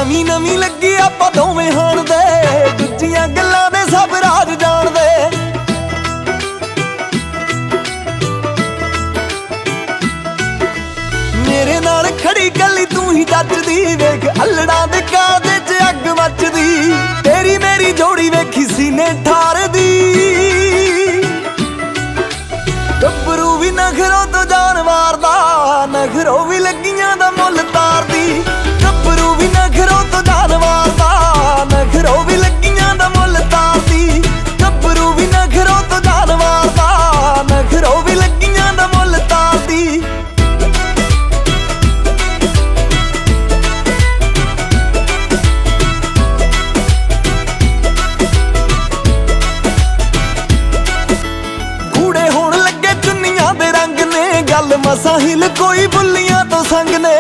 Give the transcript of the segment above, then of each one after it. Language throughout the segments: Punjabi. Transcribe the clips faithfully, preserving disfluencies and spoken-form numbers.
ਨਵੀਂ ਨਵੀਂ ਲੱਗੀ ਆਪਾਂ ਦੋਵੇਂ ਹਾਣ ਦੇ, ਦੂਜੀਆਂ ਗੱਲਾਂ ਦੇ ਸਭ ਰਾਜ ਜਾਣਦੇ। ਮੇਰੇ ਨਾਲ ਖੜੀ ਗੱਲੀ ਤੂੰ ਹੀ ਜੱਜਦੀ, ਵੇਖ ਅਲੜਾਂ ਦੇ ਕਾਦੇ ਚ ਅੱਗ ਮੱਚਦੀ। ਤੇਰੀ ਮੇਰੀ ਜੋੜੀ ਵੇਖੀ ਸੀਨੇ ਠਾਰਦੀ, ਗੱਭਰੂ ਵੀ ਨਖਰੋਂ ਤੋਂ ਜਾਨ ਮਾਰਦਾ, ਨਖਰੋਂ ਵੀ ਲੱਗੀਆਂ ਦਾ ਮੁੱਲ ਤਾਰਦੀ। ਗੱਭਰੂ ਵੀ ਨਖਰੋਂ ਤੋਂ ਜਾਨ ਮਾਰਦਾ, ਨਖਰੋਂ ਵੀ ਲੱਗੀਆਂ ਦਾ ਮੁੱਲ ਤਾਰਦੀ। ਗੱਭਰੂ ਵੀ ਨਖਰੋਂ ਤੋਂ ਜਾਨ ਮਾਰਦਾ, ਨਖਰੋਂ ਵੀ ਲੱਗੀਆਂ ਦਾ ਮੁੱਲ ਤਾਰਦੀ। ਗੂੜੇ ਹੋਣ ਲੱਗੇ ਚੁੰਨੀਆਂ ਦੇ ਰੰਗ ਨੇ, ਗੱਲ ਮਸਾਂ ਹਿਲ ਕੋਈ ਬੁੱਲੀਆਂ ਤੋਂ ਸੰਗ ਨੇ।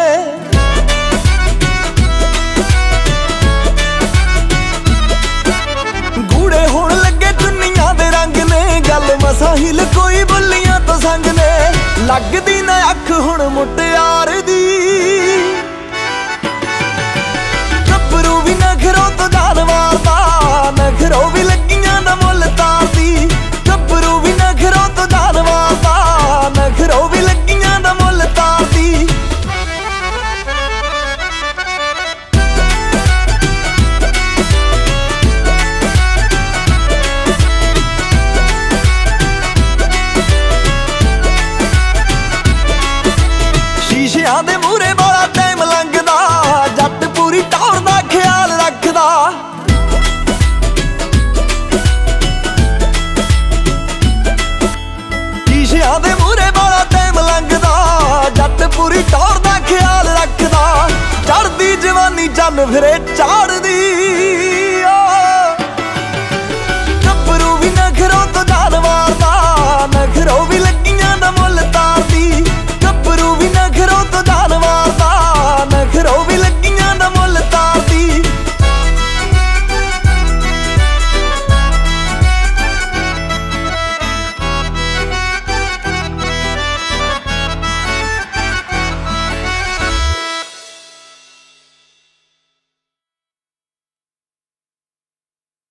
ਗੂੜੇ ਹੋਣ ਲੱਗੇ ਚੁੰਨੀਆਂ ਦੇ ਰੰਗ ਨੇ, ਗੱਲ ਮਸਾਂ ਹਿਲ ਕੋਈ ਬੁੱਲੀਆਂ ਤੋਂ ਸੰਗ ਨੇ। ਲੱਗਦੀ ਨਾ ਅੱਖ ਹੁਣ ਮੁਟਿਆਰ ਦੀ, ਗੱਭਰੂ ਵੀ ਨਖਰੋਂ ਤੋਂ ਜਾਨ ਮਾਰਦਾ, ਨਖਰੋਂ ਵੀ ਲੱਗੀਆਂ ਦਾ ਮੁੱਲ ਤਾਰਦੀ। ਗੱਭਰੂ ਵੀ ਨਖਰੋਂ ਤੋਂ ਜਾਨ ਮਾਰਦਾ, ਨਖਰੋਂ ਵੀ ਲੱਗੀਆਂ ਦਾ ਮੁੱਲ ਤਾਰਦੀ। ਸ਼ੀਸ਼ਿਆਂ ਦੇ ਮੂਹਰੇ ਵਾਲਾ ਟਾਈਮ ਲੰਘਦਾ, ਜੱਟ ਪੂਰੀ ਟੌਰ ਦਾ ਖਿਆਲ ਰੱਖਦਾ। ਸ਼ੀਸ਼ਿਆਂ ਦੇ ਮੂਹਰੇ ਵਾਲਾ ਟਾਈਮ ਲੰਘਦਾ, ਜੱਟ ਪੂਰੀ ਟੌਰ ਦਾ ਖਿਆਲ ਰੱਖਦਾ। ਚੜ੍ਹਦੀ ਜਵਾਨੀ ਚੰਨ ਫਿਰੇ ਚਾੜ